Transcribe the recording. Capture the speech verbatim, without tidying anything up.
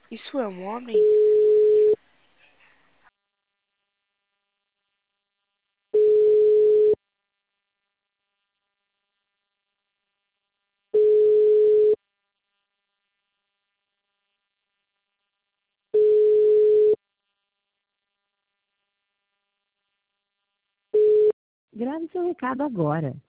Isso é um homem? Grave seu recado agora.